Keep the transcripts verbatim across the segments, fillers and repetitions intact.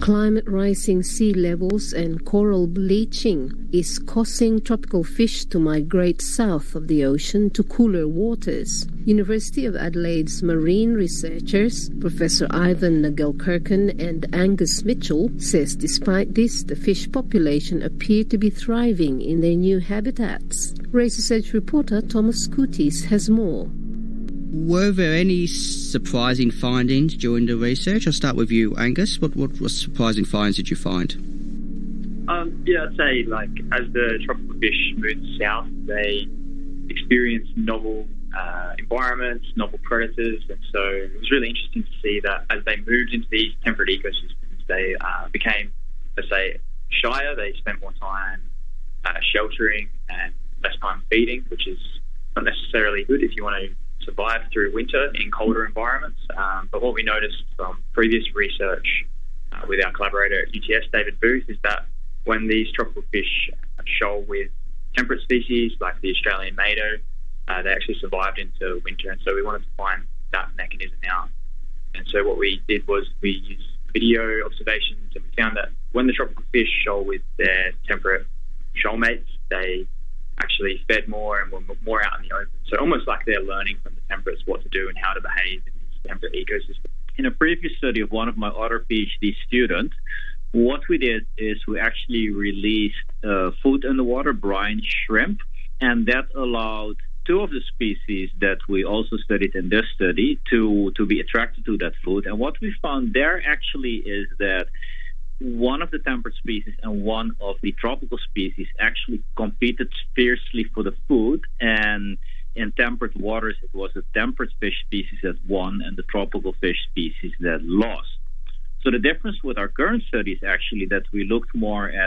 Climate rising sea levels and coral bleaching is causing tropical fish to migrate south of the ocean to cooler waters. University of Adelaide's marine researchers, Professor Ivan Nagelkerken and Angus Mitchell, says despite this, the fish population appear to be thriving in their new habitats. Razor's Edge reporter Thomas Scooties has more. Were there any surprising findings during the research? I'll start with you, Angus. What what, what surprising finds did you find? Um, yeah, I'd say like as the tropical fish moved south, they experienced novel uh, environments, novel predators, and so it was really interesting to see that as they moved into these temperate ecosystems, they uh, became, let's say, shyer. They spent more time uh, sheltering and less time feeding, which is not necessarily good if you want to survive through winter in colder environments. Um, but what we noticed from previous research uh, with our collaborator at U T S, David Booth, is that when these tropical fish shoal with temperate species like the Australian mado, uh, they actually survived into winter. And so we wanted to find that mechanism out. And so what we did was we used video observations, and we found that when the tropical fish shoal with their temperate shoal mates, they actually fed more and were more out in the open. So almost like they're learning from the temperates what to do and how to behave in these temperate ecosystems. In a previous study of one of my other PhD students, what we did is we actually released uh, food in the water, brine shrimp, and that allowed two of the species that we also studied in this study to, to be attracted to that food. And what we found there actually is that one of the temperate species and one of the tropical species actually competed fiercely for the food, and in temperate waters it was the temperate fish species that won and the tropical fish species that lost. So the difference with our current study is actually that we looked more at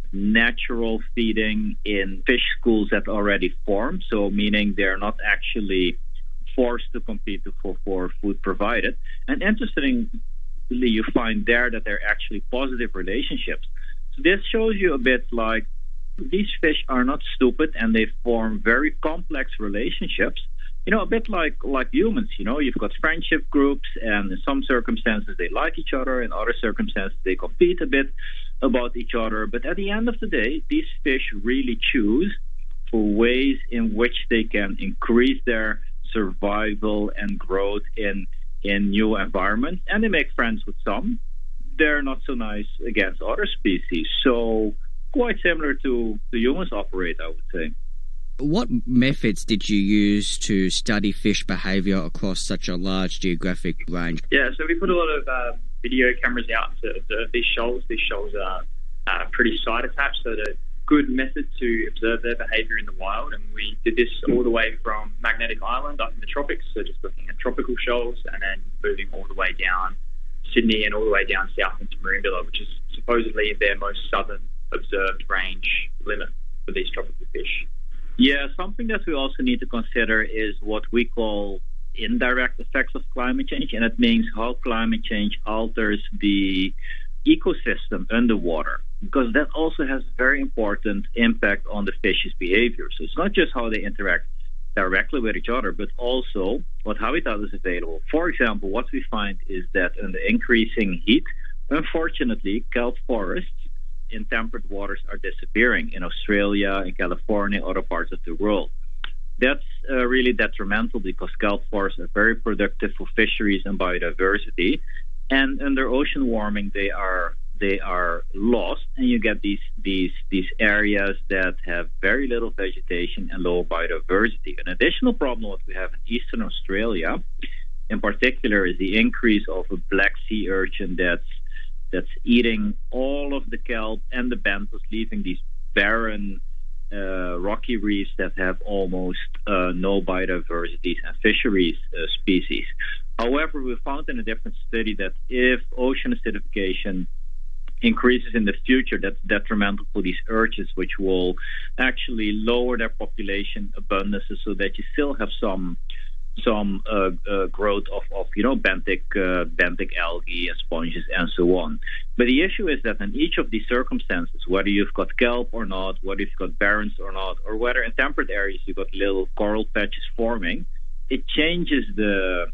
natural feeding in fish schools that already formed, so meaning they're not actually forced to compete for, for food provided. And interesting you find there that they're actually positive relationships. So this shows you a bit like these fish are not stupid and they form very complex relationships. You know, a bit like like humans, you know, you've got friendship groups, and in some circumstances they like each other, in other circumstances they compete a bit about each other. But at the end of the day, these fish really choose for ways in which they can increase their survival and growth in in new environments, and they make friends with some. They're not so nice against other species. So quite similar to the humans operate, I would say. What methods did you use to study fish behavior across such a large geographic range? Yeah, so we put a lot of uh, video cameras out to observe these shoals. These shoals are uh, pretty site attached, so they're good method to observe their behavior in the wild, and we did this all the way from Magnetic Island up in the tropics, so just looking at tropical shoals, and then moving all the way down Sydney and all the way down south into Merimbula, which is supposedly their most southern observed range limit for these tropical fish. Yeah, something that we also need to consider is what we call indirect effects of climate change, and it means how climate change alters the ecosystem underwater, because that also has a very important impact on the fish's behavior. So it's not just how they interact directly with each other, but also what habitat is available. For example, what we find is that in the increasing heat, unfortunately, kelp forests in temperate waters are disappearing in Australia, in California, other parts of the world. That's uh, really detrimental because kelp forests are very productive for fisheries and biodiversity. And under ocean warming, they are they are lost, and you get these these these areas that have very little vegetation and low biodiversity. An additional problem what we have in eastern Australia, in particular, is the increase of a black sea urchin that's that's eating all of the kelp and the benthos, leaving these barren uh, rocky reefs that have almost uh, no biodiversity and fisheries uh, species. However, we found in a different study that if ocean acidification increases in the future, that's detrimental for these urchins, which will actually lower their population abundances so that you still have some some uh, uh, growth of, of you know benthic uh, benthic algae and sponges and so on. But the issue is that in each of these circumstances, whether you've got kelp or not, whether you've got barrens or not, or whether in temperate areas you've got little coral patches forming, it changes the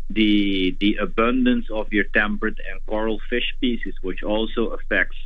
the the abundance of your temperate and coral fish species, which also affects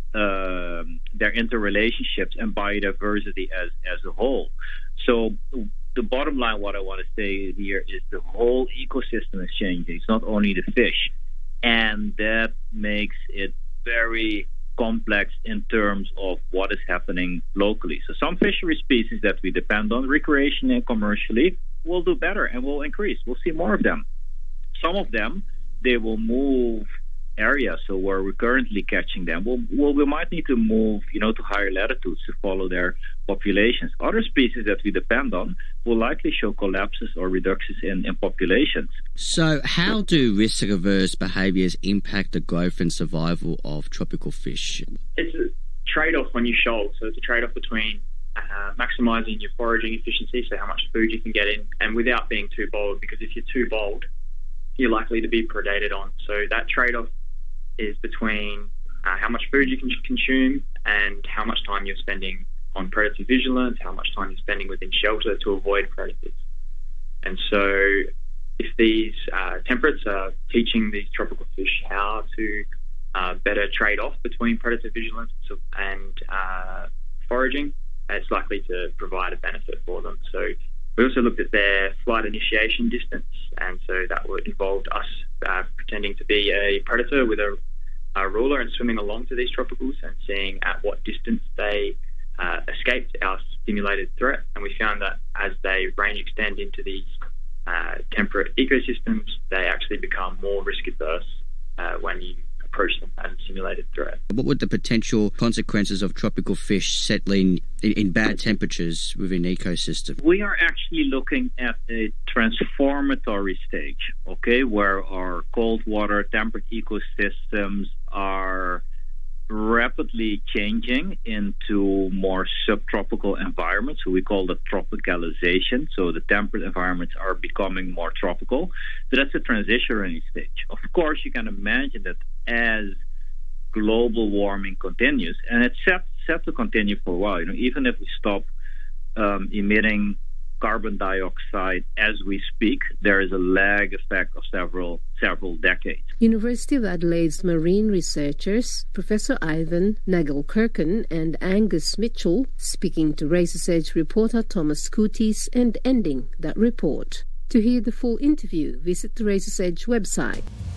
uh, their interrelationships and biodiversity as as a whole. So the bottom line, what I want to say here is the whole ecosystem is changing. It's not only the fish, and that makes it very complex in terms of what is happening locally. So some fishery species that we depend on recreationally and commercially will do better and will increase. We'll see more of them. Some of them, they will move areas. So where we're currently catching them, we'll, we'll, we might need to move, you know, to higher latitudes to follow their populations. Other species that we depend on will likely show collapses or reductions in, in populations. So how do risk-averse behaviours impact the growth and survival of tropical fish? It's a trade-off on your shoal. So it's a trade-off between uh, maximising your foraging efficiency, so how much food you can get in, and without being too bold, because if you're too bold, you're likely to be predated on. So that trade-off is between uh, how much food you can consume and how much time you're spending on predator vigilance, how much time you're spending within shelter to avoid predators. And so if these uh, temperates are teaching these tropical fish how to uh, better trade off between predator vigilance and uh, foraging, it's likely to provide a benefit for them. So we also looked at their flight initiation distance, and so that would involve us uh, pretending to be a predator with a, a ruler and swimming along to these tropicals and seeing at what distance they uh, escaped our stimulated threat. And we found that as they range extend into these uh, temperate ecosystems, they actually become more risk adverse uh, when you approach them as a simulated threat. What would the potential consequences of tropical fish settling in, in bad temperatures within an ecosystem? We are actually looking at a transformatory stage, okay, where our cold water temperate ecosystems are rapidly changing into more subtropical environments. So we call that tropicalization. So the temperate environments are becoming more tropical. So that's a transitionary stage. Of course, you can imagine that as global warming continues, and it's set, set to continue for a while, you know, even if we stop um, emitting carbon dioxide as we speak, there is a lag effect of several several decades. University of Adelaide's marine researchers, Professor Ivan Nagelkerken and Angus Mitchell, speaking to Razor's Edge reporter Thomas Koutis and ending that report. To hear the full interview, visit the Razor's Edge website.